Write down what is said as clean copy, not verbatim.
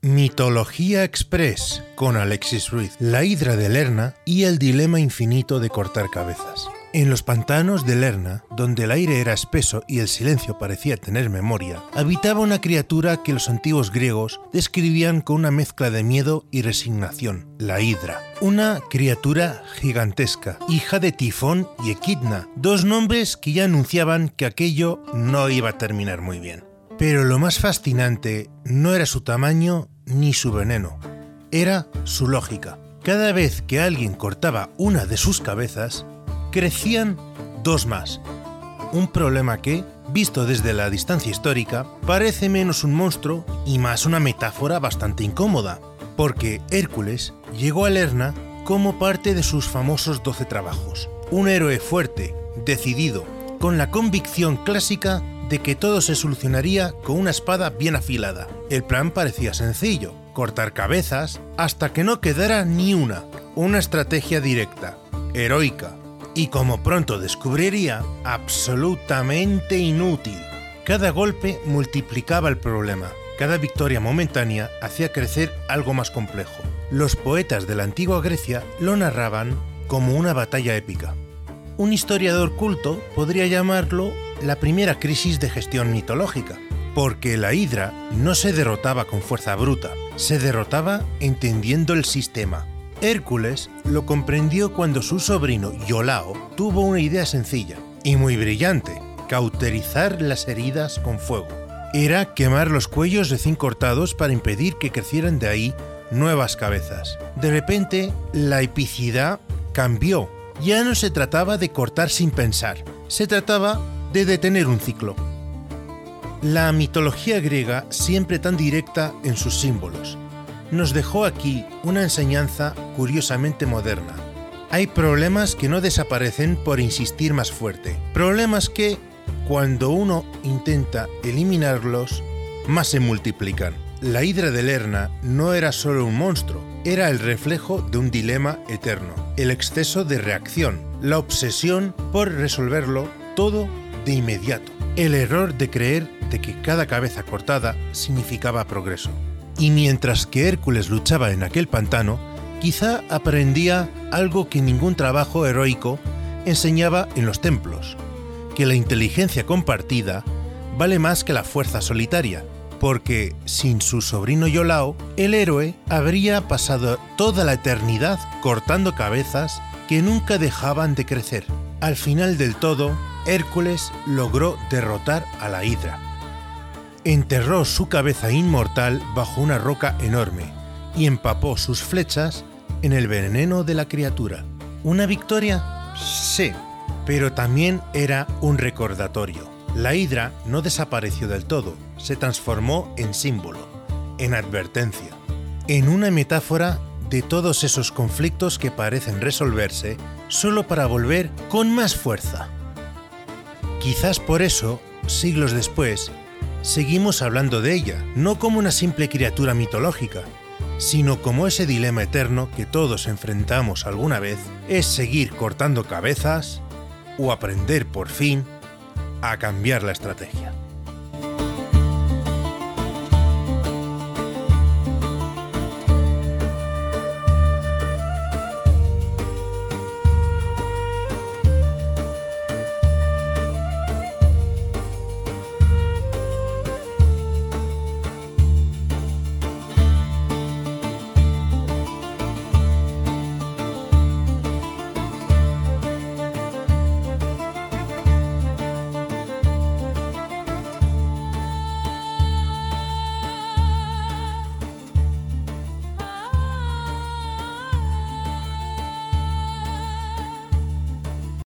Mitología Express con Alexis Ruiz, la hidra de Lerna y el dilema infinito de cortar cabezas. En los pantanos de Lerna, donde el aire era espeso y el silencio parecía tener memoria, habitaba una criatura que los antiguos griegos describían con una mezcla de miedo y resignación, la hidra. Una criatura gigantesca, hija de Tifón y Equidna, dos nombres que ya anunciaban que aquello no iba a terminar muy bien. Pero lo más fascinante no era su tamaño ni su veneno, era su lógica. Cada vez que alguien cortaba una de sus cabezas, crecían dos más. Un problema que, visto desde la distancia histórica, parece menos un monstruo y más una metáfora bastante incómoda, porque Hércules llegó a Lerna como parte de sus famosos 12 trabajos. Un héroe fuerte, decidido, con la convicción clásica de que todo se solucionaría con una espada bien afilada. El plan parecía sencillo, cortar cabezas hasta que no quedara ni una estrategia directa, heroica, y como pronto descubriría, absolutamente inútil. Cada golpe multiplicaba el problema, cada victoria momentánea hacía crecer algo más complejo. Los poetas de la antigua Grecia lo narraban como una batalla épica. Un historiador culto podría llamarlo la primera crisis de gestión mitológica, porque la hidra no se derrotaba con fuerza bruta, se derrotaba entendiendo el sistema. Hércules lo comprendió cuando su sobrino Iolao tuvo una idea sencilla y muy brillante: cauterizar las heridas con fuego. Era quemar los cuellos recién cortados para impedir que crecieran de ahí nuevas cabezas. De repente, la epicidad cambió. Ya no se trataba de cortar sin pensar, se trataba de detener un ciclo. La mitología griega, siempre tan directa en sus símbolos, nos dejó aquí una enseñanza curiosamente moderna. Hay problemas que no desaparecen por insistir más fuerte, problemas que, cuando uno intenta eliminarlos, más se multiplican. La hidra de Lerna no era solo un monstruo, era el reflejo de un dilema eterno, el exceso de reacción, la obsesión por resolverlo todo de inmediato, el error de creer de que cada cabeza cortada significaba progreso. Y mientras que Hércules luchaba en aquel pantano, quizá aprendía algo que ningún trabajo heroico enseñaba en los templos, que la inteligencia compartida vale más que la fuerza solitaria, porque sin su sobrino Iolao, el héroe habría pasado toda la eternidad cortando cabezas que nunca dejaban de crecer. Al final del todo, Hércules logró derrotar a la hidra. Enterró su cabeza inmortal bajo una roca enorme y empapó sus flechas en el veneno de la criatura. ¿Una victoria? Sí, pero también era un recordatorio. La hidra no desapareció del todo, se transformó en símbolo, en advertencia, en una metáfora de todos esos conflictos que parecen resolverse solo para volver con más fuerza. Quizás por eso, siglos después, seguimos hablando de ella, no como una simple criatura mitológica, sino como ese dilema eterno que todos enfrentamos alguna vez: es seguir cortando cabezas o aprender por fin a cambiar la estrategia.